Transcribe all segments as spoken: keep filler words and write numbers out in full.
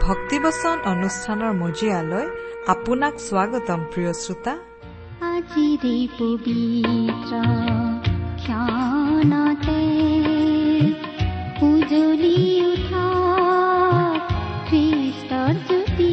ভক্তিবচন অনুষ্ঠানৰ মজিয়ালৈ আপোনাক স্বাগতম প্ৰিয় শ্ৰোতা। আজিৰে পবিত্ৰ ক্ষণতে উজলি উঠা খ্ৰীষ্টৰ জ্যোতি।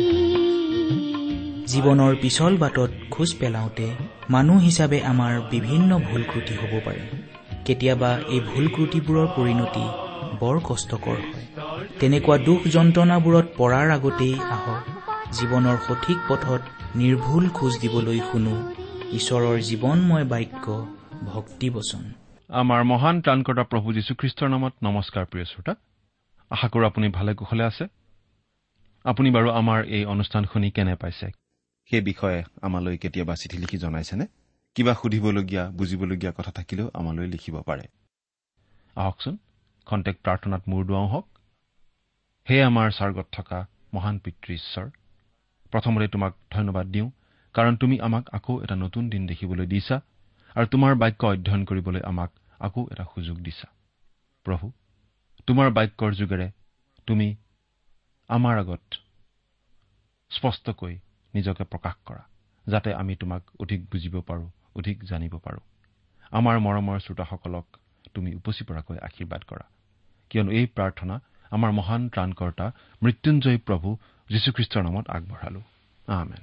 জীৱনৰ পিছল বাটত খোজ পেলাওঁতে মানুহ হিচাপে আমাৰ বিভিন্ন ভুল ত্ৰুটি হ'ব পাৰে। কেতিয়াবা এই ভুল ত্ৰুটিবোৰৰ পৰিণতি বৰ কষ্টকৰ হয়। তেনেকুৱা দুখ যন্ত্ৰণাবোৰত পৰাৰ আগতেই আহক জীৱনৰ সঠিক পথত নিৰ্ভুল খোজ দিবলৈ শুনো ঈশ্বৰৰ জীৱনময় বাক্য ভক্তিবচন। আমাৰ মহান ত্ৰাণকৰ্তা প্ৰভু যীশুখ্ৰীষ্টৰ নামত নমস্কাৰ প্ৰিয় শ্ৰোতা। আশা কৰোঁ আপুনি ভালে কুশলে আছে। আপুনি বাৰু আমাৰ এই অনুষ্ঠান শুনি কেনে পাইছে সেই বিষয়ে আমালৈ কেতিয়াবা চিঠি লিখি জনাইছেনে? কিবা সুধিবলগীয়া বুজিবলগীয়া কথা থাকিলেও আমালৈ লিখিব পাৰে। আহকচোন খন্তেক প্ৰাৰ্থনাত মূৰ দুৱাওঁ হওক। হে আমাৰ স্বৰ্গত থকা মহান পিতৃ ঈশ্বৰ, প্ৰথমতে তোমাক ধন্যবাদ দিওঁ, কাৰণ তুমি আমাক আকৌ এটা নতুন দিন দেখিবলৈ দিছা আৰু তোমাৰ বাক্য অধ্যয়ন কৰিবলৈ আমাক আকৌ এটা সুযোগ দিছা। প্ৰভু, তোমাৰ বাক্যৰ যোগেৰে তুমি আমাৰ আগত স্পষ্টকৈ নিজকে প্ৰকাশ কৰা, যাতে আমি তোমাক অধিক বুজিব পাৰোঁ, অধিক জানিব পাৰোঁ। আমাৰ মৰমৰ শ্ৰোতাসকলক তুমি উপচি পৰাকৈ আশীৰ্বাদ কৰা, কিয়নো এই প্ৰাৰ্থনা আমাৰ মহান ত্ৰাণকৰ্তা মৃত্যুঞ্জয় প্ৰভু যীশুখ্ৰীষ্টৰ নামত আগবঢ়ালো। আমেন।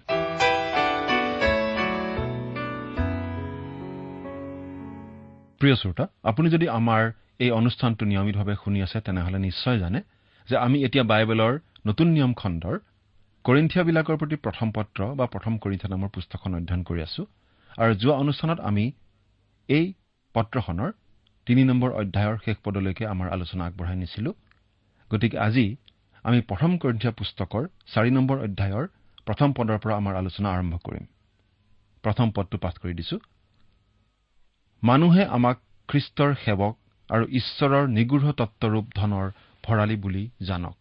প্ৰিয় শ্ৰোতা, আপুনি যদি আমাৰ এই অনুষ্ঠানটো নিয়মিতভাৱে শুনি আছে তেনেহলে নিশ্চয় জানে যে আমি এতিয়া বাইবেলৰ নতুন নিয়ম খণ্ডৰ কৰিন্থিয়াবিলাকৰ প্ৰতি প্ৰথম পত্ৰ বা প্ৰথম কৰিন্থিয়া নামৰ পুস্তকখন অধ্যয়ন কৰি আছো। আৰু যোৱা অনুষ্ঠানত আমি এই পত্ৰখনৰ তিনি নম্বৰ অধ্যায়ৰ শেষ পদলৈকে আমাৰ আলোচনা আগবঢ়াই নিছিলো। গতিকে আজি আমি প্ৰথম কৰিন্থিয়া পুস্তকৰ চাৰি নম্বৰ অধ্যায়ৰ প্ৰথম পদৰ পৰা আমাৰ আলোচনা আৰম্ভ কৰিম। প্ৰথম পদটো পাঠ কৰি দিছো। মানুহে আমাক খ্ৰীষ্টৰ সেৱক আৰু ঈশ্বৰৰ নিগূঢ় তত্ত্বৰূপ ধনৰ ভৰালী বুলি জানক।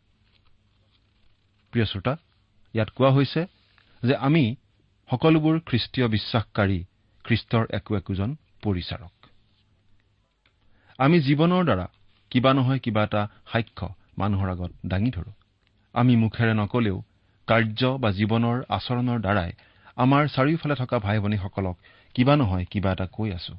প্ৰিয় শ্ৰোতা, ইয়াত কোৱা হৈছে যে আমি সকলোবোৰ খ্ৰীষ্টীয় বিশ্বাসকাৰী খ্ৰীষ্টৰ একো একোজন পৰিচাৰক। আমি জীৱনৰ দ্বাৰা কিবা নহয় কিবা এটা সাক্ষ্য মানুহৰ আগত দাঙি ধৰো। আমি মুখেৰে নকলেও কাৰ্য বা জীৱনৰ আচৰণৰ দ্বাৰাই আমাৰ চাৰিওফালে থকা ভাই ভনীসকলক কিবা নহয় কিবা এটা কৈ আছো।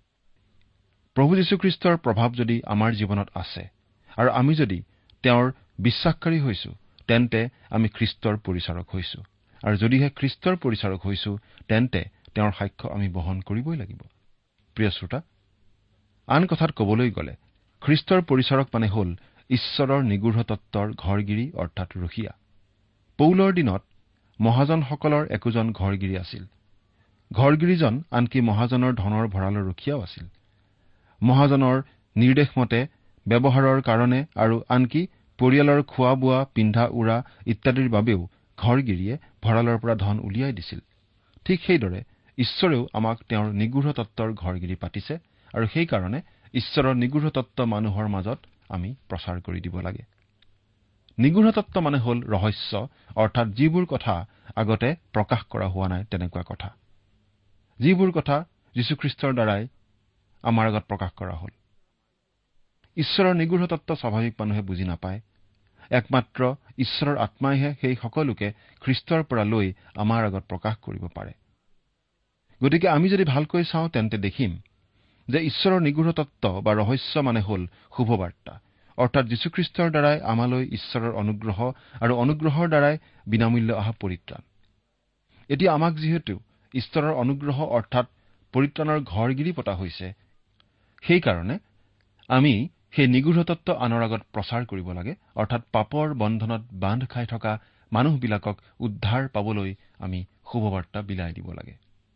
প্ৰভু যীশুখ্ৰীষ্টৰ প্ৰভাৱ যদি আমাৰ জীৱনত আছে আৰু আমি যদি তেওঁৰ বিশ্বাসকাৰী হৈছো, তেন্তে আমি খ্ৰীষ্টৰ পৰিচাৰক হৈছো। আৰু যদিহে খ্ৰীষ্টৰ পৰিচাৰক হৈছো, তেন্তে তেওঁৰ সাক্ষ্য আমি বহন কৰিবই লাগিব। প্ৰিয় শ্ৰোতা, আন কথাত ক'বলৈ গ'লে খ্ৰীষ্টৰ পৰিচাৰক মানে হ'ল ঈশ্বৰৰ নিগূঢ় তত্ত্বৰ ঘৰগিৰি অৰ্থাৎ ৰখীয়া। পৌলৰ দিনত মহাজনসকলৰ একোজন ঘৰগিৰি আছিল। ঘৰগিৰিজন আনকি মহাজনৰ ধনৰ ভঁৰালৰ ৰখীয়াও আছিল। মহাজনৰ নিৰ্দেশ মতে ব্যৱহাৰৰ কাৰণে আৰু আনকি পৰিয়ালৰ খোৱা বোৱা পিন্ধা উৰা ইত্যাদিৰ বাবেও ঘৰগিৰিয়ে ভঁৰালৰ পৰা ধন উলিয়াই দিছিল। ঠিক সেইদৰে ঈশ্বৰেও আমাক তেওঁৰ নিগূঢ় তত্ত্বৰ ঘৰগিৰি পাতিছে আৰু সেইকাৰণে ঈশ্বৰৰ নিগূঢ় তত্ত্ব মানুহৰ মাজত আমি প্ৰচাৰ কৰি দিব লাগে। নিগূঢ় তত্ত্ব মানে হ'ল ৰহস্য, অৰ্থাৎ যিবোৰ কথা আগতে প্ৰকাশ কৰা হোৱা নাই তেনেকুৱা কথা, যিবোৰ কথা যীশুখ্ৰীষ্টৰ দ্বাৰাই আমাৰ আগত প্ৰকাশ কৰা হ'ল। ঈশ্বৰৰ নিগূঢ় তত্ত্ব স্বাভাৱিক মানুহে বুজি নাপায়। একমাত্ৰ ঈশ্বৰৰ আত্মাইহে সেই সকলোকে খ্ৰীষ্টৰ পৰা লৈ আমাৰ আগত প্ৰকাশ কৰিব পাৰে। গতিকে আমি যদি ভালকৈ চাওঁ তেন্তে দেখিম যে ঈশ্বৰৰ নিগূঢ় তত্ত্ব বা ৰহস্য মানে হ'ল শুভবাৰ্তা, অৰ্থাৎ যীশুখ্ৰীষ্টৰ দ্বাৰাই আমালৈ ঈশ্বৰৰ অনুগ্ৰহ আৰু অনুগ্ৰহৰ দ্বাৰাই বিনামূল্য অহা পৰিত্ৰাণ। এতিয়া আমাক যিহেতু ঈশ্বৰৰ অনুগ্ৰহ অৰ্থাৎ পৰিত্ৰাণৰ ঘৰগিৰি পতা হৈছে, সেইকাৰণে আমি সেই নিগূঢ় তত্ত্ব আনৰ আগত প্ৰচাৰ কৰিব লাগে, অৰ্থাৎ পাপৰ বন্ধনত বান্ধ খাই থকা মানুহবিলাকক উদ্ধাৰ পাবলৈ আমি শুভবাৰ্তা বিলাই দিব লাগে।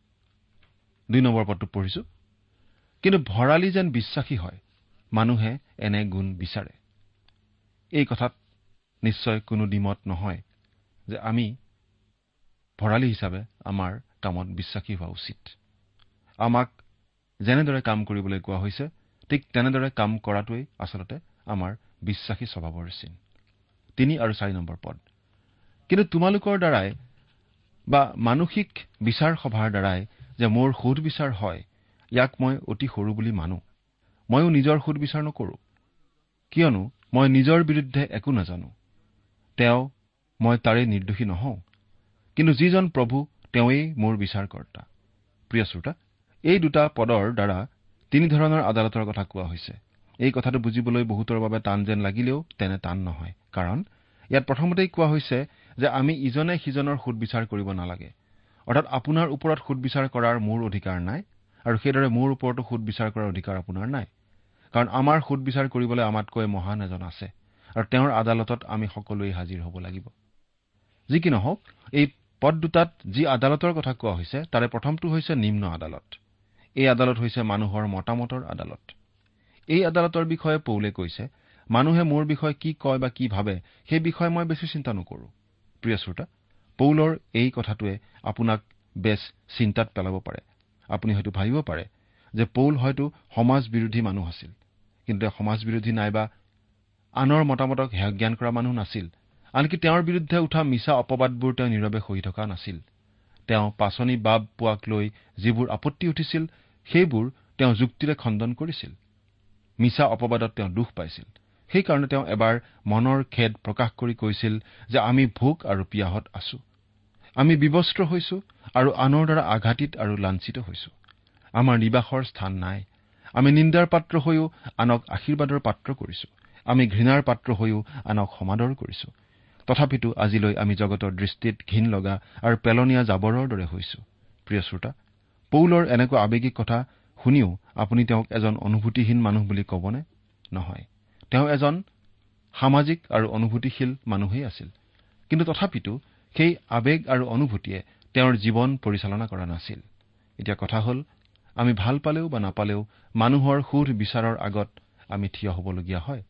দুই নম্বৰ পদটো পঢ়িছো। কিন্তু ভৰালী যেন বিশ্বাসী হয়, মানুহে এনে গুণ বিচাৰে। এই কথাত নিশ্চয় কোনো দ্বিমত নহয় যে আমি ভৰালী হিচাপে আমাৰ কামত বিশ্বাসী হোৱা উচিত। আমাক যেনেদৰে কাম কৰিবলৈ কোৱা হৈছে ঠিক তেনেদৰে কাম কৰাটোৱেই আচলতে আমাৰ বিশ্বাসী স্বভাৱৰ চিন। তিনি আৰু চাৰি নম্বৰ পদ। কিন্তু তোমালোকৰ দ্বাৰাই বা মানসিক বিচাৰ সভাৰ দ্বাৰাই যে মোৰ সুদ বিচাৰ হয়, ইয়াক মই অতি সৰু বুলি মানো। ময়ো নিজৰ সুদ বিচাৰ নকৰো, কিয়নো মই নিজৰ বিৰুদ্ধে একো নাজানো। তেওঁ মই তাৰে নিৰ্দোষী নহওঁ, কিন্তু যিজন প্ৰভু তেওঁৱেই মোৰ বিচাৰকৰ্তা। প্ৰিয় শ্ৰোতা, এই দুটা পদৰ দ্বাৰা তিনি ধৰণৰ আদালতৰ কথা কোৱা হৈছে। এই কথাটো বুজিবলৈ বহুতৰ বাবে টান যেন লাগিলেও তেনে টান নহয়, কাৰণ ইয়াত প্ৰথমতেই কোৱা হৈছে যে আমি ইজনে সিজনৰ সুদবিচাৰ কৰিব নালাগে। অৰ্থাৎ আপোনাৰ ওপৰত সুদবিচাৰ কৰাৰ মোৰ অধিকাৰ নাই, আৰু সেইদৰে মোৰ ওপৰতো সুদবিচাৰ কৰাৰ অধিকাৰ আপোনাৰ নাই, কাৰণ আমাৰ সুদবিচাৰ কৰিবলৈ আমাতকৈ মহান এজন আছে, আৰু তেওঁৰ আদালতত আমি সকলোৱে হাজিৰ হ'ব লাগিব। যি কি নহওক, এই পদ দুটাত যি আদালতৰ কথা কোৱা হৈছে তাৰে প্ৰথমটো হৈছে নিম্ন আদালত। এই আদালত হৈছে মানুহৰ মতামতৰ আদালত। এই আদালতৰ বিষয়ে পৌলে কৈছে, মানুহে মোৰ বিষয়ে কি কয় বা কি ভাবে সেই বিষয়ে মই বেছি চিন্তা নকৰো। প্ৰিয় শ্ৰোতা, পৌলৰ এই কথাটোৱে আপোনাক বেছ চিন্তাত পেলাব পাৰে। আপুনি হয়তো ভাবিব পাৰে যে পৌল হয়তো সমাজ বিৰোধী মানুহ আছিল, কিন্তু তেওঁ সমাজ বিৰোধী নাইবা আনৰ মতামতক হেয় জ্ঞান কৰা মানুহ নাছিল। আনকি তেওঁৰ বিৰুদ্ধে উঠা মিছা অপবাদবোৰ তেওঁ নীৰৱে সহি থকা নাছিল। তেওঁ পাচনি বাব পোৱাক লৈ যিবোৰ আপত্তি উঠিছিল সেইবোৰ তেওঁ যুক্তিৰে খণ্ডন কৰিছিল। মিছা অপবাদত তেওঁ দুখ পাইছিল। সেইকাৰণে তেওঁ এবাৰ মনৰ খেদ প্ৰকাশ কৰি কৈছিল যে আমি ভোক আৰু পিয়াহত আছো, আমি বিবস্ত্ৰ হৈছো আৰু আনৰ দ্বাৰা আঘাতিত আৰু লাঞ্ছিত হৈছো। আমাৰ নিবাসৰ স্থান নাই। আমি নিন্দাৰ পাত্ৰ হৈও আনক আশীৰ্বাদৰ পাত্ৰ কৰিছো। আমি ঘৃণাৰ পাত্ৰ হৈও আনক সমাদৰ কৰিছো। তথাপিতো আজিলৈ আমি জগতৰ দৃষ্টিত ঘিন লগা আৰু পেলনীয়া জাবৰৰ দৰে হৈছো। প্ৰিয় শ্ৰোতা, পৌলৰ এনেকুৱা আৱেগিক কথা শুনিও আপুনি তেওঁক এজন অনুভূতিহীন মানুহ বুলি ক'বনে? নহয়, তেওঁ এজন সামাজিক আৰু অনুভূতিশীল মানুহেই আছিল। কিন্তু তথাপিতো সেই আৱেগ আৰু অনুভূতিয়ে তেওঁৰ জীৱন পৰিচালনা কৰা নাছিল। এতিয়া কথা হ'ল, আমি ভাল পালেও বা নাপালেও মানুহৰ সুধ বিচাৰৰ আগত আমি থিয় হ'বলগীয়া হয়।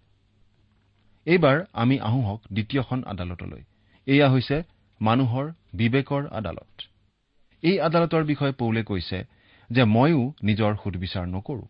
এইবাৰ আমি আহোঁ হওক দ্বিতীয়খন আদালতলৈ। এয়া হৈছে মানুহৰ বিবেকৰ আদালত। এই আদালতৰ বিষয়ে পৌলে কৈছে যে ময়ো নিজৰ সুদবিচাৰ নকৰো।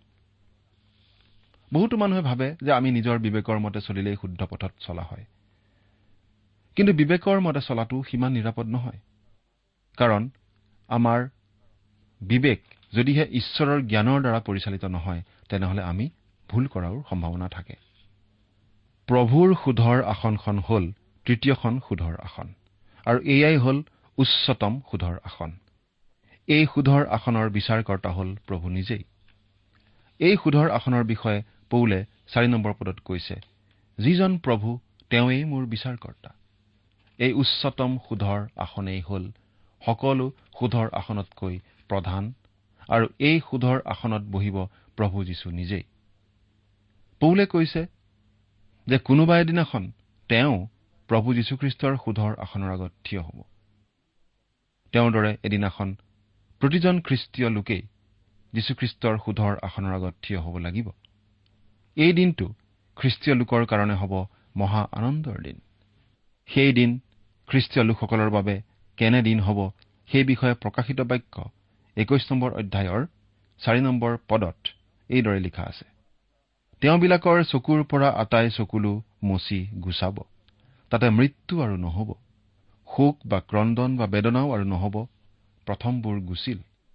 বহুতো মানুহে ভাবে যে আমি নিজৰ বিবেকৰ মতে চলিলেই শুদ্ধ পথত চলা হয়। কিন্তু বিবেকৰ মতে চলাটো সিমান নিৰাপদ নহয়, কাৰণ আমাৰ বিবেক যদিহে ঈশ্বৰৰ জ্ঞানৰ দ্বাৰা পৰিচালিত নহয়, তেনেহলে আমি ভুল কৰাৰ সম্ভাৱনা থাকে। প্ৰভুৰ সুধৰ আসনখন হ'ল তৃতীয়খন সুধৰ আসন, আৰু এয়াই হ'ল উচ্চতম সুধৰ আসন। এই সুধৰ আসনৰ বিচাৰকৰ্তা হ'ল প্ৰভু নিজেই। এই সুধৰ আসনৰ বিষয়ে পৌলে চাৰি নম্বৰ পদত কৈছে, যিজন প্ৰভু তেওঁৱেই মোৰ বিচাৰকৰ্তা। এই উচ্চতম সুধৰ আসনেই হ'ল সকলো সুধৰ আসনতকৈ প্ৰধান, আৰু এই সুধৰ আসনত বহিব প্ৰভু যীশু নিজেই। পৌলে কৈছে যে কোনোবা এদিনাখন তেওঁ প্ৰভু যীশুখ্ৰীষ্টৰ সুধৰ আসনৰ আগত থিয় হ'ব। তেওঁৰ দৰে এদিনাখন প্ৰতিজন খ্ৰীষ্টীয় লোকেই যীশুখ্ৰীষ্টৰ সুধৰ আসনৰ আগত থিয় হ'ব লাগিব। এই দিনটো খ্ৰীষ্টীয় লোকৰ কাৰণে হ'ব মহা আনন্দৰ দিন। সেই দিন খ্ৰীষ্টীয় লোকসকলৰ বাবে কেনে দিন হ'ব সেই বিষয়ে প্ৰকাশিত বাক্য একৈশ নম্বৰ অধ্যায়ৰ চাৰি নম্বৰ পদত এইদৰে লিখা আছে, তেওঁবিলাকৰ চকুৰ পৰা আটাই চকুলো মচি গুচাব, তাতে মৃত্যু আৰু নহ'ব, শোক বা ক্ৰন্দন বা বেদনাও আৰু নহ'ব, প্ৰথমবোৰ গুচিল।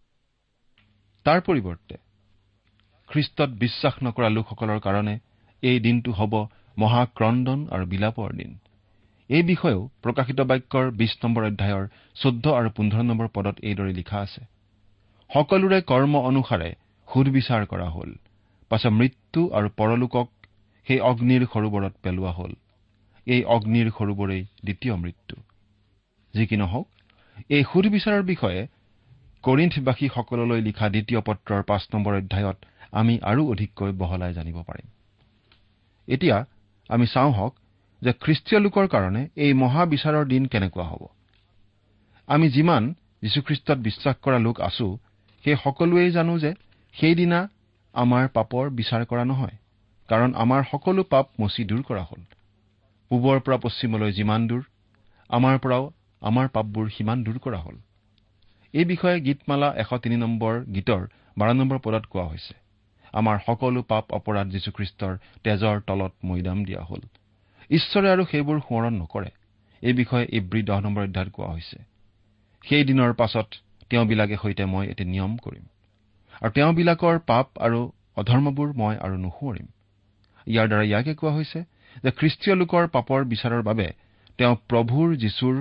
তাৰ পৰিৱৰ্তে খ্ৰীষ্টত বিশ্বাস নকৰা লোকসকলৰ কাৰণে এই দিনটো হ'ব মহাক্ৰন্দন আৰু বিলাপৰ দিন। এই বিষয়েও প্ৰকাশিত বাক্যৰ বিশ নম্বৰ অধ্যায়ৰ চৈধ্য আৰু পোন্ধৰ নম্বৰ পদত এইদৰে লিখা আছে, সকলোৰে কৰ্ম অনুসাৰে সুদবিচাৰ কৰা হ'ল, পাছে মৃত্যু আৰু পৰলোকক সেই অগ্নিৰ সৰোবৰত পেলোৱা হ'ল। এই অগ্নিৰ সৰোবৰেই দ্বিতীয় মৃত্যু। যি কি নহওক, এই সুদবিচাৰৰ বিষয়ে কৰিন্থবাসী সকললৈ লিখা দ্বিতীয় পত্ৰৰ পাঁচ নম্বৰ অধ্যায়ত আমি আৰু অধিককৈ বহলাই জানিব পাৰিম। এতিয়া আমি চাওঁ হওক যে খ্ৰীষ্টীয় লোকৰ কাৰণে এই মহাবিচাৰৰ দিন কেনেকুৱা হ'ব। আমি যিমান যীশুখ্ৰীষ্টত বিশ্বাস কৰা লোক আছো, সেই সকলোৱেই জানো যে সেইদিনা আমাৰ পাপৰ বিচাৰ কৰা নহয়, কাৰণ আমাৰ সকলো পাপ মচি দূৰ কৰা হ'ল। পূবৰ পৰা পশ্চিমলৈ যিমান দূৰ, আমাৰ পৰাও আমাৰ পাপবোৰ সিমান দূৰ কৰা হ'ল। এই বিষয়ে গীতমালা এশ তিনি নম্বৰ গীতৰ বাৰ নম্বৰ পদত কোৱা হৈছে, আমাৰ সকলো পাপ অপৰাধ যীশুখ্ৰীষ্টৰ তেজৰ তলত মৈদাম দিয়া হ'ল। ঈশ্বৰে আৰু সেইবোৰ সোঁৱৰণ নকৰে। এই বিষয়ে ইব্ৰী দহ নম্বৰ অধ্যায়ত কোৱা হৈছে, সেই দিনৰ পাছত তেওঁবিলাকে সৈতে মই এটি নিয়ম কৰিম, আৰু তেওঁবিলাকৰ পাপ আৰু অধৰ্মবোৰ মই আৰু নুসুঁৱৰিম। ইয়াৰ দ্বাৰা ইয়াকে কোৱা হৈছে যে খ্ৰীষ্টীয় লোকৰ পাপৰ বিচাৰৰ বাবে তেওঁ প্ৰভুৰ যীশুৰ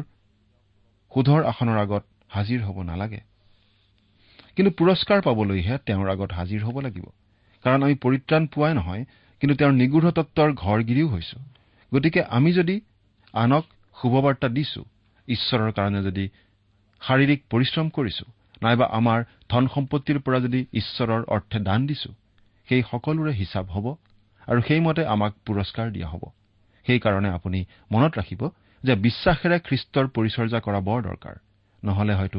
সুধৰ আসনৰ আগত হাজিৰ হ'ব নালাগে, কিন্তু পুৰস্কাৰ পাবলৈহে তেওঁৰ আগত হাজিৰ হ'ব লাগিব। কাৰণ আমি পৰিত্ৰাণ পোৱাই নহয়, কিন্তু তেওঁৰ নিগূঢ় তত্বৰ ঘৰগিৰিও হৈছো। গতিকে আমি যদি আনক শুভবাৰ্তা দিছো, ঈশ্বৰৰ কাৰণে যদি শাৰীৰিক পৰিশ্ৰম কৰিছো, নাইবা আমাৰ ধন সম্পত্তিৰ পৰা যদি ঈশ্বৰৰ অৰ্থে দান দিছো, সেই সকলোৰে হিচাপ হ'ব আৰু সেইমতে আমাক পুৰস্কাৰ দিয়া হ'ব। সেইকাৰণে আপুনি মনত ৰাখিব যে বিশ্বাসেৰে খ্ৰীষ্টৰ পৰিচৰ্যা কৰা বৰ দৰকাৰ, নহলে হয়তো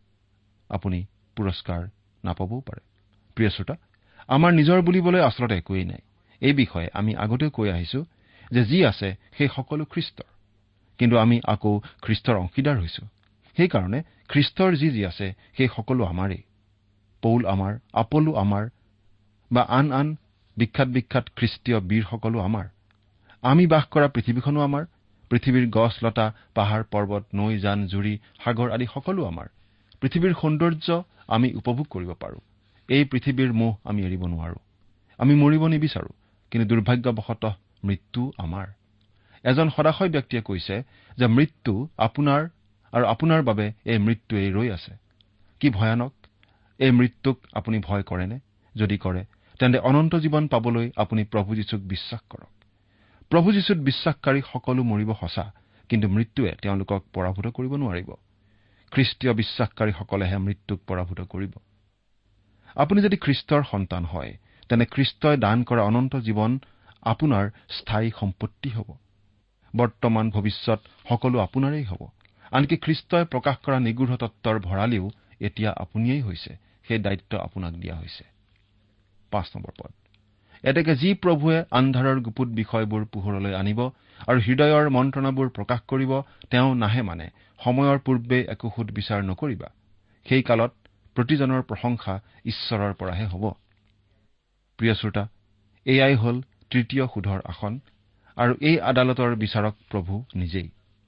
আপুনি পুৰস্কাৰ নাপাবও পাৰে। প্ৰিয় শ্ৰোতা, আমাৰ নিজৰ বুলিবলৈ আচলতে একোৱেই নাই। এই বিষয়ে আমি আগতেও কৈ আহিছো যে যি আছে সেই সকলো খ্ৰীষ্টৰ, কিন্তু আমি আকৌ খ্ৰীষ্টৰ অংশীদাৰ হৈছো। সেইকাৰণে খ্ৰীষ্টৰ যি যি আছে সেই সকলো আমাৰেই। পৌল আমাৰ, আপলো আমাৰ, বা আন আন বিখ্যাত বিখ্যাত খ্ৰীষ্টীয় বীৰসকলো আমাৰ। আমি বাস কৰা পৃথিৱীখনো আমাৰ। পৃথিৱীৰ গছ লতা, পাহাৰ পৰ্বত, নৈ জান জুৰি, সাগৰ আদি সকলো আমাৰ। পৃথিৱীৰ সৌন্দৰ্য আমি উপভোগ কৰিব পাৰো। এই পৃথিৱীৰ মোহ আমি এৰিব নোৱাৰো। আমি মৰিব নিবিচাৰো, কিন্তু দুৰ্ভাগ্যবশতঃ মৃত্যু আমাৰ। এজন সদাশয় ব্যক্তিয়ে কৈছে যে মৃত্যু আপোনাৰ আৰু আপোনাৰ বাবে এই মৃত্যুৱেই ৰৈ আছে। কি ভয়ানক! এই মৃত্যুক আপুনি ভয় কৰেনে? যদি কৰে, তেন্তে অনন্ত জীৱন পাবলৈ আপুনি প্ৰভু যীশুক বিশ্বাস কৰক। প্ৰভু যীশুত বিশ্বাসকাৰী সকলো মৰিব সঁচা, কিন্তু মৃত্যুৱে তেওঁলোকক পৰাভূত কৰিব নোৱাৰিব। খ্ৰীষ্টীয় বিশ্বাসকাৰীসকলেহে মৃত্যুক পৰাভূত কৰিব। আপুনি যদি খ্ৰীষ্টৰ সন্তান হয়, তেনে খ্ৰীষ্টই দান কৰা অনন্ত জীৱন আপোনাৰ স্থায়ী সম্পত্তি হ'ব। বৰ্তমান ভৱিষ্যত সকলো আপোনাৰেই হ'ব। আনকি খ্ৰীষ্টই প্ৰকাশ কৰা নিগূঢ় তত্বৰ ভঁৰালীও এতিয়া আপুনিয়েই হৈছে। সেই দায়িত্ব আপোনাক দিয়া হৈছে। পাঁচ নম্বৰ পদ। এতেকে যি প্ৰভুৱে আন্ধাৰৰ গুপুত বিষয়বোৰ পোহৰলৈ আনিব আৰু হৃদয়ৰ মন্ত্ৰণাবোৰ প্ৰকাশ কৰিব, তেওঁ নাহে মানে সময়ৰ পূৰ্বে একো সুদ বিচাৰ নকৰিবা। সেই কালত প্ৰতিজনৰ প্ৰশংসা ঈশ্বৰৰ পৰাহে হ'ব। প্ৰিয় শ্ৰোতা, এয়াই হ'ল তৃতীয় সুধৰ আসন, আৰু এই আদালতৰ বিচাৰক প্ৰভু নিজেই।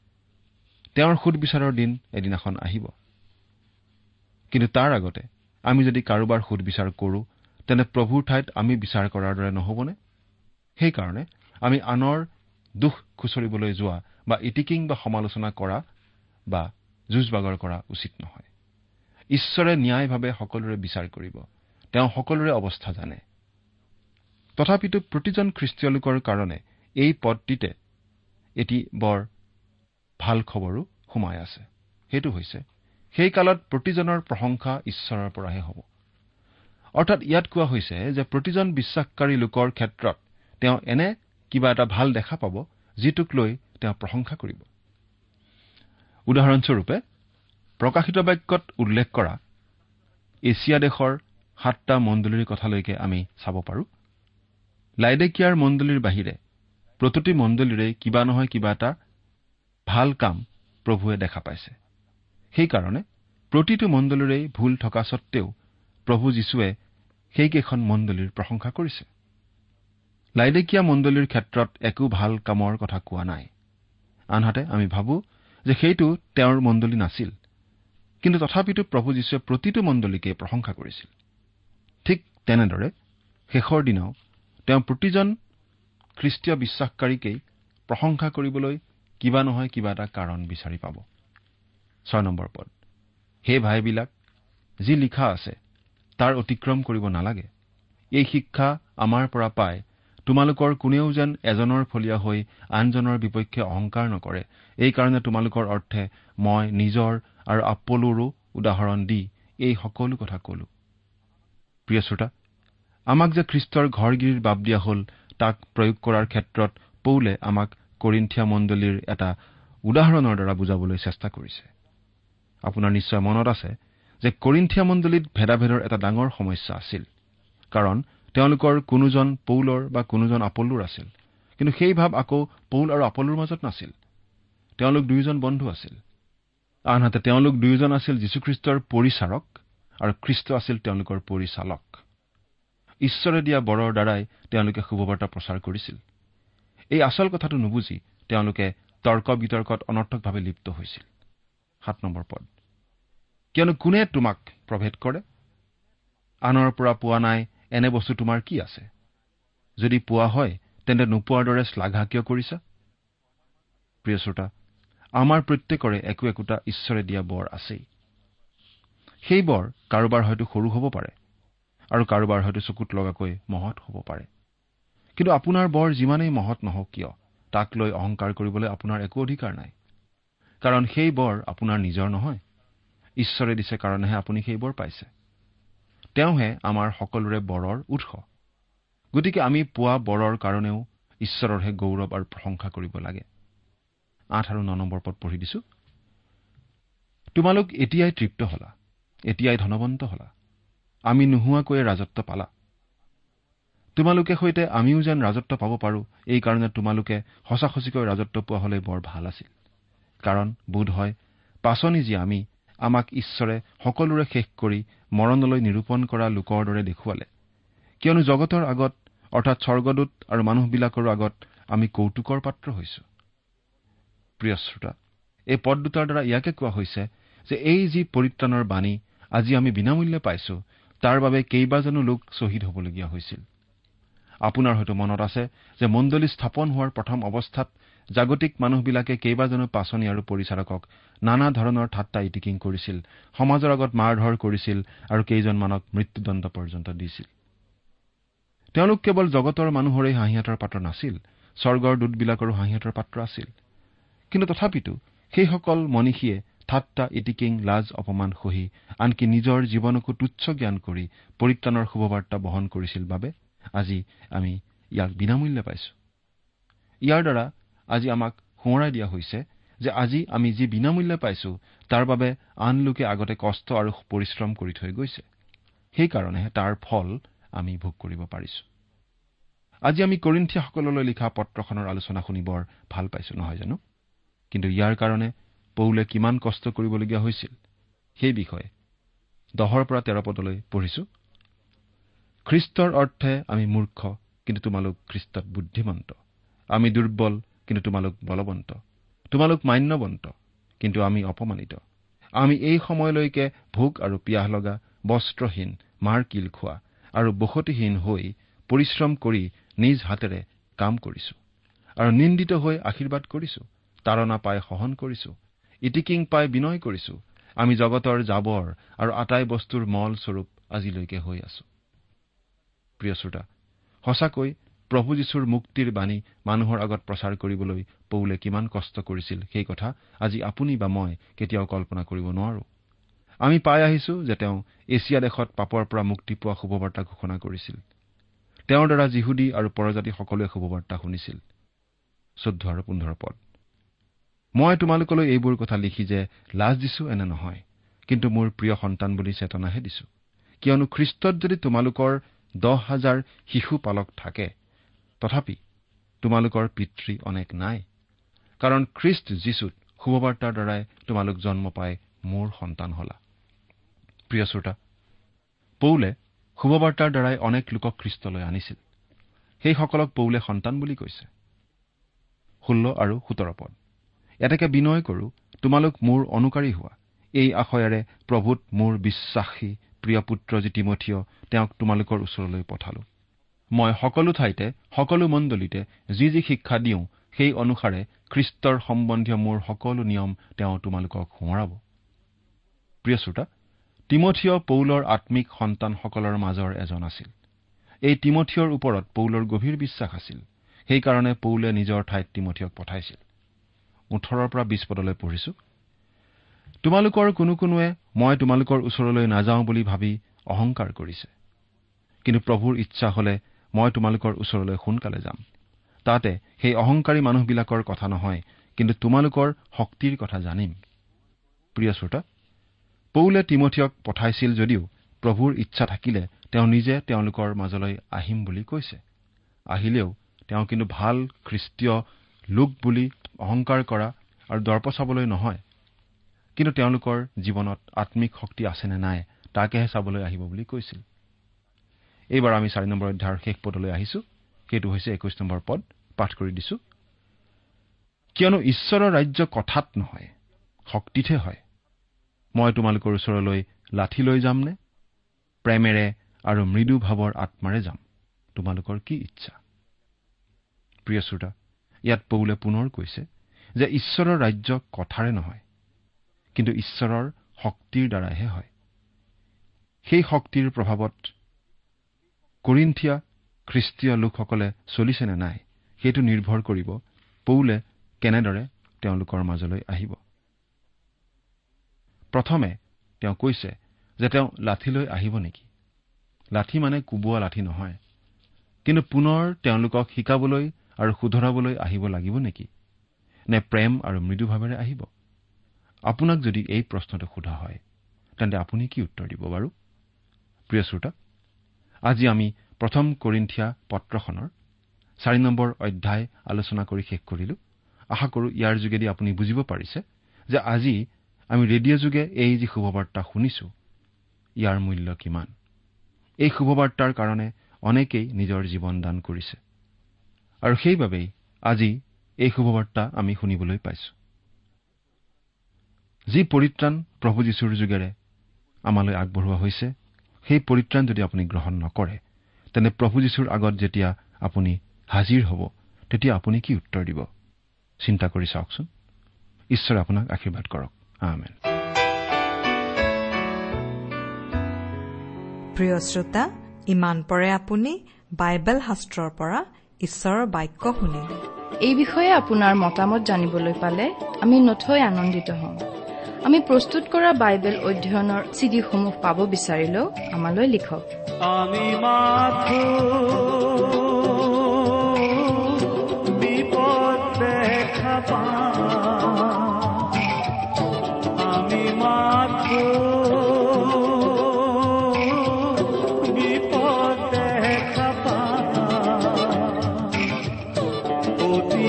তেওঁৰ সুদ বিচাৰৰ দিন এদিনাখন আহিব। কিন্তু তাৰ আগতে আমি যদি কাৰোবাৰ সুদ বিচাৰ কৰোঁ, তেনে প্ৰভুৰ ঠাইত আমি বিচাৰ কৰাৰ দৰে নহ'বনে? সেইকাৰণে আমি আনৰ দুখ খুচৰিবলৈ যোৱা বা ইটিকিং বা সমালোচনা কৰা বা যুঁজবাগৰ কৰা উচিত নহয়। ঈশ্বৰে ন্যায়ভাৱে সকলোৰে বিচাৰ কৰিব। তেওঁ সকলোৰে অৱস্থা জানে। তথাপিতো প্ৰতিজন খ্ৰীষ্টীয় লোকৰ কাৰণে এই পদটিতে এটি বৰ ভাল খবৰো সোমাই আছে। সেইটো হৈছে সেই কালত প্ৰতিজনৰ প্ৰশংসা ঈশ্বৰৰ পৰাহে হ'ব। অৰ্থাৎ ইয়াত কোৱা হৈছে যে প্ৰতিজন বিশ্বাসকাৰী লোকৰ ক্ষেত্ৰত তেওঁ এনে কিবা এটা ভাল দেখা পাব, যিটোক লৈ তেওঁ প্ৰশংসা কৰিব। উদাহৰণস্বৰূপে প্ৰকাশিত বাক্যত উল্লেখ কৰা এছিয়া দেশৰ সাতটা মণ্ডলীৰ কথালৈকে আমি চাব পাৰোঁ। লাইডেকিয়াৰ মণ্ডলীৰ বাহিৰে প্ৰতিটো মণ্ডলীৰে কিবা নহয় কিবা এটা ভাল কাম প্ৰভুৱে দেখা পাইছে। সেইকাৰণে প্ৰতিটো মণ্ডলীৰে ভুল থকা সত্ত্বেও প্ৰভু যীশুৱে সেইকেইখন মণ্ডলীৰ প্ৰশংসা কৰিছে। লাইডেকিয়া মণ্ডলীৰ ক্ষেত্ৰত একো ভাল কামৰ কথা কোৱা নাই। আনহাতে আমি ভাবো যে সেইটো তেওঁৰ মণ্ডলী নাছিল, কিন্তু তথাপিতো প্ৰভু যীশুৱে প্ৰতিটো মণ্ডলীকে প্ৰশংসা কৰিছিল। ঠিক তেনেদৰে শেষৰ দিনাও তেওঁ প্ৰতিজন খ্ৰীষ্টীয় বিশ্বাসকাৰীকেই প্ৰশংসা কৰিবলৈ কিবা নহয় কিবা এটা কাৰণ বিচাৰি পাব। ছয় নম্বৰ পদ। হে ভাইবিলাক, যি লিখা আছে তাৰ অতিক্ৰম কৰিব নালাগে। এই শিক্ষা আমাৰ পৰা পাই তোমালোকৰ কোনেও যেন এজনৰ ফলীয়া হৈ আনজনৰ বিপক্ষে অহংকাৰ নকৰে। এই কাৰণে তোমালোকৰ অৰ্থে মই নিজৰ আৰু আপোলোৰো উদাহৰণ দি এই সকলো কথা কলো। প্ৰিয় শ্ৰোতা, আমাক যে খ্ৰীষ্টৰ ঘৰগিৰিৰ বাব দিয়া হ'ল, তাক প্ৰয়োগ কৰাৰ ক্ষেত্ৰত পৌলে আমাক কৰিন্থিয়া মণ্ডলীৰ এটা উদাহৰণৰ দ্বাৰা বুজাবলৈ চেষ্টা কৰিছে। আপোনাৰ নিশ্চয় মনত আছে যে কৰিন্থিয়া মণ্ডলীত ভেদাভেদৰ এটা ডাঙৰ সমস্যা আছিল। কাৰণ তেওঁলোকৰ কোনোজন পৌলৰ বা কোনোজন আপোলোৰ আছিল, কিন্তু সেই ভাৱ আকৌ পৌল আৰু আপোলোৰ মাজত নাছিল। তেওঁলোক দুয়োজন বন্ধু আছিল। আনহাতে তেওঁলোক দুয়োজন আছিল যীশুখ্ৰীষ্টৰ পৰিচাৰক, আৰু খ্ৰীষ্ট আছিল তেওঁলোকৰ পৰিচালক। ঈশ্বৰে দিয়া বৰৰ দ্বাৰাই তেওঁলোকে শুভবাৰ্তা প্ৰচাৰ কৰিছিল। এই আচল কথাটো নুবুজি তেওঁলোকে তৰ্ক বিতৰ্কত অনৰ্থকভাৱে লিপ্ত হৈছিল। সাত নম্বৰ পদ। কিয়নো কোনে তোমাক প্ৰভেদ কৰে? আনৰ পৰা পোৱা নাই এনে বস্তু তোমাৰ কি আছে? যদি পোৱা হয় তেন্তে নোপোৱাৰ দৰে শ্লাঘা কিয় কৰিছা? প্ৰিয় শ্ৰোতা, আমাৰ প্ৰত্যেকৰে একো একোটা ঈশ্বৰে দিয়া বৰ আছেই। সেই বৰ কাৰোবাৰ হয়তো সৰু হ'ব পাৰে আৰু কাৰোবাৰ হয়তো চকুত লগাকৈ মহৎ হ'ব পাৰে। কিন্তু আপোনাৰ বৰ যিমানেই মহৎ নহওক কিয়, তাক লৈ অহংকাৰ কৰিবলৈ আপোনাৰ একো অধিকাৰ নাই। কাৰণ সেই বৰ আপোনাৰ নিজৰ নহয়, ঈশ্বৰে দিছে কাৰণেহে আপুনি সেই বৰ পাইছে। তেওঁহে আমাৰ সকলোৰে বৰৰ উৎস। গতিকে আমি পোৱা বৰৰ কাৰণেও ঈশ্বৰৰহে গৌৰৱ আৰু প্ৰশংসা কৰিব লাগে। আঠ আৰু ন নম্বৰ পদ পঢ়ি দিছো। তোমালোক এতিয়াই তৃপ্ত হলা, এতিয়াই ধনৱন্ত হলা, আমি নোহোৱাকৈয়ে ৰাজত্ব পালা। তোমালোকে সৈতে আমিও যেন ৰাজত্ব পাব পাৰো, এই কাৰণে তোমালোকে সঁচাসঁচিকৈ ৰাজত্ব পোৱা হলে বৰ ভাল আছিল। কাৰণ বোধ হয় পাচনি যি আমি আমাক ঈশ্বৰে সকলোৰে শেষ কৰি মৰণলৈ নিৰূপণ কৰা লোকৰ দৰে দেখুৱালে। কিয়নো জগতৰ আগত অৰ্থাৎ স্বৰ্গদূত আৰু মানুহবিলাকৰো আগত আমি কৌতুকৰ পাত্ৰ হৈছো। প্ৰিয় শ্ৰোতা, এই পদ দুটাৰ দ্বাৰা ইয়াকে কোৱা হৈছে যে এই যি পৰিত্ৰাণৰ বাণী আজি আমি বিনামূল্যে পাইছো, তাৰ বাবে কেইবাজনো লোক শ্বহীদ হ'বলগীয়া হৈছিল। আপোনাৰ হয়তো মনত আছে যে মণ্ডলী স্থাপন হোৱাৰ প্ৰথম অৱস্থাত জাগতিক মানুহবিলাকে কেইবাজনো পাচনি আৰু পৰিচাৰকক নানা ধৰণৰ ঠাট্টা ইটিকিং কৰিছিল, সমাজৰ আগত মাৰধৰ কৰিছিল আৰু কেইজনমানক মৃত্যুদণ্ড পৰ্যন্ত দিছিল। তেওঁলোক কেৱল জগতৰ মানুহৰেই হাঁহিয়াতৰ পাত্ৰ নাছিল, স্বৰ্গৰ দূতবিলাকৰো হাঁহিয়াতৰ পাত্ৰ আছিল। কিন্তু তথাপিতো সেইসকল মনীষীয়ে ঠাট্টা ইটিকিং লাজ অপমান সহি আনকি নিজৰ জীৱনকো তুচ্ছ জ্ঞান কৰি পৰিত্ৰাণৰ শুভবাৰ্তা বহন কৰিছিল বাবে আজি আমি ইয়াক বিনামূল্যে পাইছো। ইয়াৰ দ্বাৰা আজি আমাক সোঁৱৰাই দিয়া হৈছে যে আজি আমি যি বিনামূল্যে পাইছো তাৰ বাবে আন লোকে আগতে কষ্ট আৰু পৰিশ্ৰম কৰি থৈ গৈছে। সেইকাৰণেহে তাৰ ফল আমি ভোগ কৰিব পাৰিছো। আজি আমি কৰিন্থীয়াসকললৈ লিখা পত্ৰখনৰ আলোচনা শুনি বৰ ভাল পাইছো, নহয় জানো? কিন্তু ইয়াৰ কাৰণে পৌলে কিমান কষ্ট কৰিবলগীয়া হৈছিল সেই বিষয়ে দহৰ পৰা তেৰ পদলৈ পঢ়িছো। খ্ৰীষ্টৰ অৰ্থে আমি মূৰ্খ, কিন্তু তোমালোক খ্ৰীষ্টত বুদ্ধিমন্ত। আমি দুৰ্বল, কিন্তু তোমালোক বলৱন্ত। তোমালোক মান্যৱন্ত, কিন্তু আমি অপমানিত। আমি এই সময়লৈকে ভোক আৰু পিয়াহ লগা, বস্ত্ৰহীন, মাৰ কিল খোৱা আৰু বসতিহীন হৈ পৰিশ্ৰম কৰি নিজ হাতেৰে কাম কৰিছো আৰু নিন্দিত হৈ আশীৰ্বাদ কৰিছো, তাৰণা পাই সহন কৰিছো, ইটিকিং পাই বিনয় কৰিছো। আমি জগতৰ জাবৰ আৰু আটাই বস্তুৰ মল স্বৰূপ আজিলৈকে হৈ আছো। প্ৰিয় শ্ৰোতা, সঁচাকৈ প্ৰভু যীশুৰ মুক্তিৰ বাণী মানুহৰ আগত প্ৰচাৰ কৰিবলৈ পৌলে কিমান কষ্ট কৰিছিল সেই কথা আজি আপুনি বা মই কেতিয়াও কল্পনা কৰিব নোৱাৰো। আমি পাই আহিছো যে তেওঁ এছিয়া দেশত পাপৰ পৰা মুক্তি পোৱা শুভবাৰ্তা ঘোষণা কৰিছিল। তেওঁৰ দ্বাৰা যিহুদী আৰু পৰজাতি সকলোৱে শুভবাৰ্তা শুনিছিল। চৈধ্য আৰু পোন্ধৰ পদ। মই তোমালোকলৈ এইবোৰ কথা লিখি যে লাজ দিছো এনে নহয়, কিন্তু মোৰ প্ৰিয় সন্তান বুলি চেতনাহে দিছো। কিয়নো খ্ৰীষ্টত যদি তোমালোকৰ দহ হাজাৰ শিশু পালক থাকে, তথাপি তোমালোকৰ পিতৃ অনেক নাই। কাৰণ খ্ৰীষ্ট যীশুত শুভবাৰ্তাৰ দ্বাৰাই তোমালোক জন্ম পাই মোৰ সন্তান হলা। প্ৰিয় শ্ৰোতা, পৌলে শুভবাৰ্তাৰ দ্বাৰাই অনেক লোকক খ্ৰীষ্টলৈ আনিছিল। সেইসকলক পৌলে সন্তান বুলি কৈছে। ষোল্ল আৰু সোতৰ পদ। এতেকে বিনয় কৰো, তোমালোক মোৰ অনুকাৰী হোৱা। এই আশয়েৰে প্ৰভুত মোৰ বিশ্বাসী প্ৰিয় পুত্ৰ যি তিমথিয়, তেওঁক তোমালোকৰ ওচৰলৈ পঠালো। মই সকলো ঠাইতে সকলো মণ্ডলীতে যি যি শিক্ষা দিওঁ সেই অনুসাৰে খ্ৰীষ্টৰ সম্বন্ধীয় মোৰ সকলো নিয়ম তেওঁ তোমালোকক সোঁৱৰাব। প্ৰিয় শ্ৰোতা, তিমথিয় পৌলৰ আত্মিক সন্তানসকলৰ মাজৰ এজন আছিল। এই তিমথিয়ৰ ওপৰত পৌলৰ গভীৰ বিশ্বাস আছিল। সেইকাৰণে পৌলে নিজৰ ঠাইত তিমথিয়ক পঠাইছিল। ওঠৰৰ পৰা বিশ পদলৈ পঢ়িছো। তোমালোকৰ কোনো কোনোৱে মই তোমালোকৰ ওচৰলৈ নাযাওঁ বুলি ভাবি অহংকাৰ কৰিছে। কিন্তু প্ৰভুৰ ইচ্ছা হলে মই তোমালোকৰ ওচৰলৈ সোনকালে যাম। তাতে সেই অহংকাৰী মানুহবিলাকৰ কথা নহয়, কিন্তু তোমালোকৰ শক্তিৰ কথা জানিম। প্ৰিয় শ্ৰোতা, পৌলে তিমথিয়ক পঠাইছিল যদিও প্ৰভুৰ ইচ্ছা থাকিলে তেওঁ নিজে তেওঁলোকৰ মাজলৈ আহিম বুলি কৈছে। আহিলেও তেওঁ কিন্তু ভাল খ্ৰীষ্টীয় লোক বুলি অহংকাৰ কৰা আৰু দৰ্প চাবলৈ নহয়, কিন্তু তেওঁলোকৰ জীৱনত আত্মিক শক্তি আছে নে নাই তাকেহে চাবলৈ আহিব বুলি কৈছিল। এইবাৰ আমি চাৰি নম্বৰ অধ্যায়ৰ শেষ পদলৈ আহিছো। সেইটো হৈছে একৈশ নম্বৰ পদ। পাঠ কৰি দিছো। কিয়নো ঈশ্বৰৰ ৰাজ্য কথাত নহয়, শক্তিতহে হয়। মই তোমালোকৰ ওচৰলৈ লাঠি লৈ যামনে? প্ৰেমেৰে আৰু মৃদু ভাৱৰ আত্মাৰে যাম। তোমালোকৰ কি ইচ্ছা? প্ৰিয় শ্ৰোতা, ইয়াত পৌলে পুনৰ কৈছে যে ঈশ্বৰৰ ৰাজ্য কথাৰে নহয়, কিন্তু ঈশ্বৰৰ শক্তিৰ দ্বাৰাহে হয়। সেই শক্তিৰ প্ৰভাৱত কৰিন্থিয়া খ্ৰীষ্টীয় লোকসকলে চলিছে নে নাই, সেইটো নিৰ্ভৰ কৰিব পৌলে কেনেদৰে তেওঁলোকৰ মাজলৈ আহিব। প্ৰথমে তেওঁ কৈছে যে তেওঁ লাঠিলৈ আহিব নেকি। লাঠি মানে কোবোৱা লাঠি নহয়, কিন্তু পুনৰ তেওঁলোকক শিকাবলৈ আৰু শুধৰাবলৈ আহিব লাগিব নেকি, নে প্ৰেম আৰু মৃদুভাৱেৰে আহিব? আপোনাক যদি এই প্ৰশ্নটো সোধা হয়, তেন্তে আপুনি কি উত্তৰ দিব বাৰু? প্ৰিয় শ্ৰোতা, আজি আমি প্ৰথম কৰিন্থিয়া পত্ৰখনৰ চাৰি নম্বৰ অধ্যায় আলোচনা কৰি শেষ কৰিলো। আশা কৰো ইয়াৰ যোগেদি আপুনি বুজিব পাৰিছে যে আজি আমি ৰেডিঅ' যোগে এই যি শুভবাৰ্তা শুনিছো, ইয়াৰ মূল্য কিমান। এই শুভবাৰ্তাৰ কাৰণে অনেকেই নিজৰ জীৱন দান কৰিছে, আৰু সেইবাবেই আজি এই শুভবাৰ্তা আমি শুনিবলৈ পাইছো। যি পৰিত্ৰাণ প্ৰভু যীশুৰ যোগেৰে আমালৈ আগবঢ়োৱা হৈছে, সেই পৰিত্ৰাণ যদি আপুনি গ্ৰহণ নকৰে, তেন্তে প্ৰভু যীশুৰ আগত যেতিয়া আপুনি হাজিৰ হ'ব, তেতিয়া আপুনি কি উত্তৰ দিব? চিন্তা কৰি চাওকচোন। ঈশ্বৰে আপোনাক আশীৰ্বাদ কৰক। আমেন। প্ৰিয় শ্ৰোতা, ইমান পৰে আপুনি বাইবেল শাস্ত্ৰৰ পৰা ঈশ্বৰৰ বাক্য শুনিল। এই বিষয়ে আপোনাৰ মতামত জানিবলৈ পালে আমি নথৈ আনন্দিত হ'ম। আমি প্ৰস্তুত কৰা বাইবেল অধ্যয়নৰ চিডিসমূহ পাব বিচাৰিলেও আমালৈ লিখক। আমি মাথো বিপদ দেখা পাওঁ, আমি মাথো বিপদ দেখা পাওঁ, অতি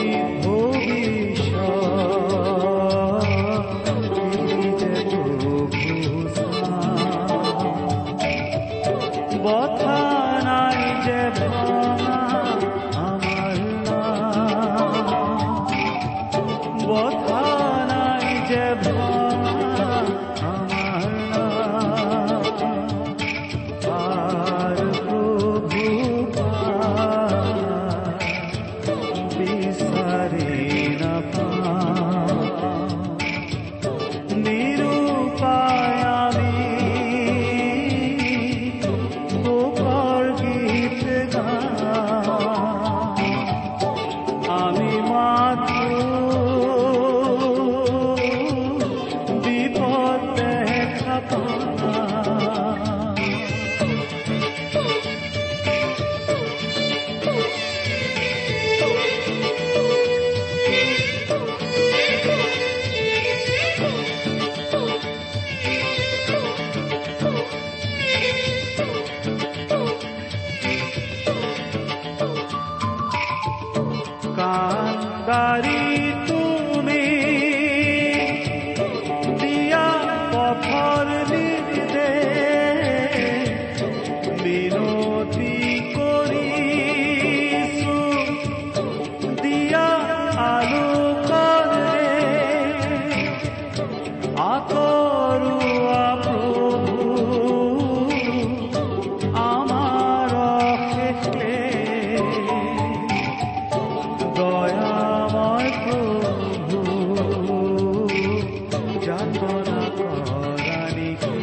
কান্দারি তুমি দিয়া পথৰ নিৰ্দেশ, বিনতি কৰিছো দিয়া আলোকৰে, আঁতৰোৱা প্ৰভু আমাৰ শেষে, দয়াময় প্ৰভু যাতনা কৰা নেকি,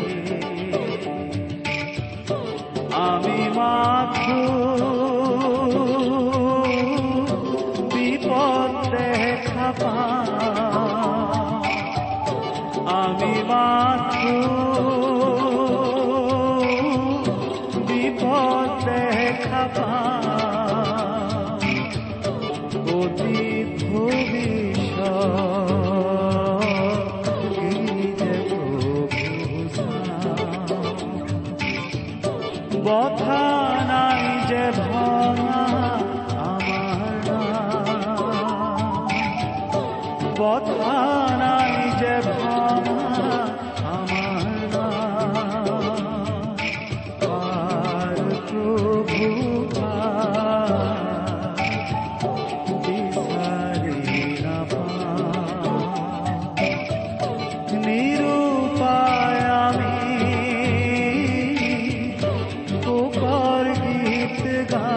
আমি মাথো বিপদ দেখা পাওঁ, আমি মাথো বিপদ দেখা পাওঁ, অতীত ভবিষ্যৎ বথা নাই যে ভঙা আমাৰ বথা নাই যে ভঙা আমাৰ পাৰ প্ৰভু নিরূপায় আমি তোকার গীত গা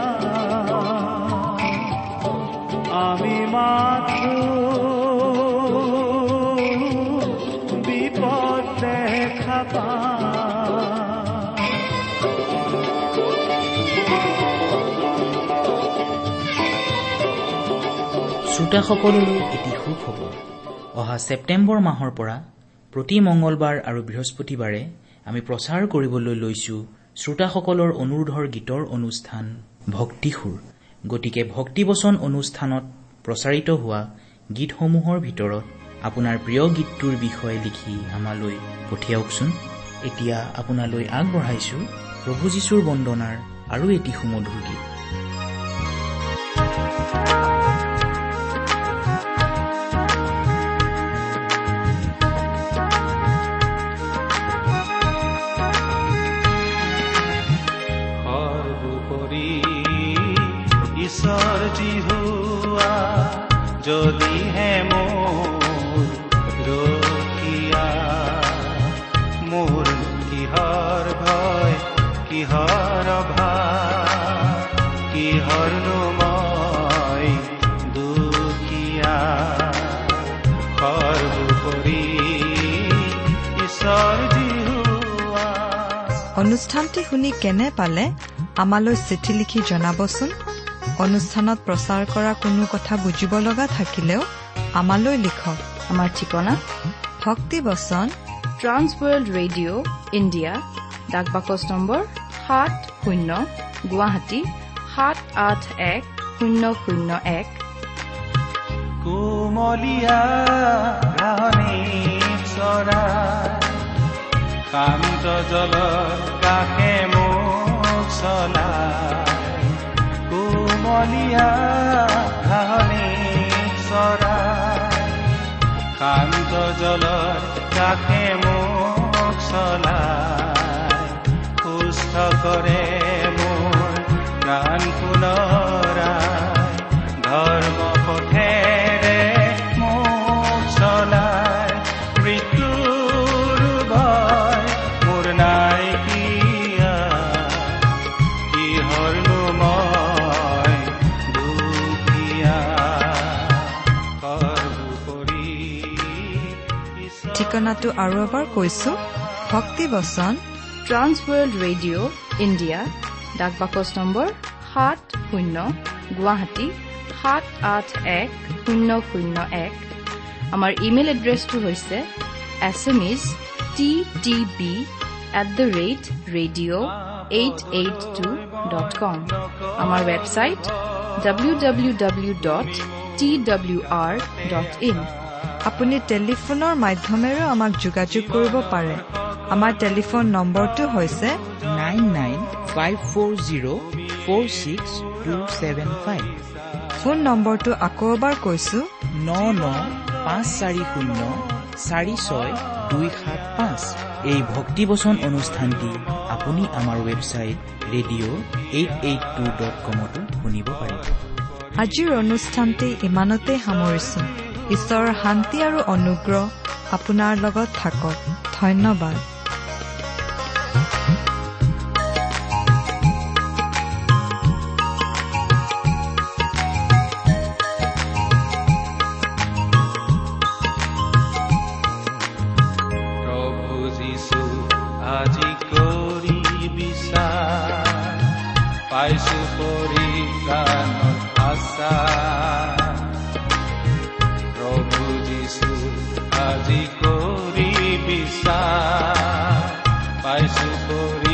পাম। শ্ৰোতাসকললৈ এটি সুখবৰ। অহা ছেপ্টেম্বৰ মাহৰ পৰা প্ৰতি মঙলবাৰ আৰু বৃহস্পতিবাৰে আমি প্ৰচাৰ কৰিবলৈ লৈছো শ্ৰোতাসকলৰ অনুৰোধৰ গীতৰ অনুষ্ঠান ভক্তিসুৰ। গতিকে ভক্তিবচন অনুষ্ঠানত প্ৰচাৰিত হোৱা গীতসমূহৰ ভিতৰত আপোনাৰ প্ৰিয় গীতটোৰ বিষয়ে লিখি আমালৈ পঠিয়াওকচোন। এতিয়া আপোনালৈ আগবঢ়াইছো প্ৰভু যীশুৰ বন্দনাৰ আৰু এটি সুমধুৰ গীত। ঈশ্বৰ জিহুৱা যদিহে মোৰ ৰখিয়া, মোৰ কিহৰ ভয় কিহৰ অভাৱ, কিহৰনো মই দুখীয়া। সৰ্বোপৰি ঈশ্বৰ জিহুৱা। অনুষ্ঠানটি শুনি কেনে পালে আমালৈ চিঠি লিখি জনাবচোন। অনুষ্ঠানত প্ৰচাৰ কৰা কোনো কথা বুজিব লগা থাকিলেও আমালৈ লিখক। আমাৰ ঠিকনা ভক্তিবচন, ট্ৰান্স ৱৰ্ল্ড ৰেডিঅ' ইণ্ডিয়া, ডাক বাকচ নম্বৰ সাত শূন্য গুৱাহাটী সাত আঠ এক শূন্য শূন্য এক। কোমলীয়া ৰাণী চৰাই শান্ত জলৰ কাষে মোক চলাই, কোমলীয়া ৰাণী চৰাই শান্ত জলৰ কাষে মোক চলাই, সুস্থ কৰে মোৰ প্ৰাণ পুনৰাই, ধৰ্ম পথেৰে মোক চলাই, মৃত্যুৰ ভয় মোৰ নাইকিয়া, কিহৰনো মই দুখীয়া। সৰ্বোপৰি ঠিকনাটো আৰু এবাৰ কৈছো, ভক্তিবচন, ট্ৰান্স ৱৰ্ল্ড ৰেডিঅ' ইণ্ডিয়া, ডাক বাকচ নম্বৰ সাত শূন্য গুৱাহাটী সাত আঠ এক শূন্য শূন্য এক। আমাৰ ইমেইল এড্ৰেছটো হৈছে S M is T T B at the rate radio' eight eight two dot com. আমাৰ website W W W dot T W R dot in. আপুনি টেলিফোনৰ মাধ্যমেৰেও আমাক যোগাযোগ কৰিব পাৰে। আমাৰ টেলিফোন নম্বৰটো হৈছে nine nine five four zero' four six two seven five. Phone নম্বৰটো আকৌ এবাৰ কৈছো, ন ন পাঁচ চাৰি শূন্য চাৰি ছয় দুই সাত পাঁচ। এই ভক্তিবচন অনুষ্ঠানটি আপুনি আমাৰ website radio' eight eight two dot কমতো শুনিব পাৰিব। আজিৰ অনুষ্ঠানটি ইমানতে সামৰিছো। ঈশ্বৰৰ শান্তি আৰু অনুগ্ৰহ আপোনাৰ লগত থাকক। ধন্যবাদ। প্ৰভু যীশু আজি কৰি বিচাৰ পাইছো পৰিত্ৰাণৰ আশা, প্ৰভু যীশু আজি কৰি বিচাৰ পাইছো পৰি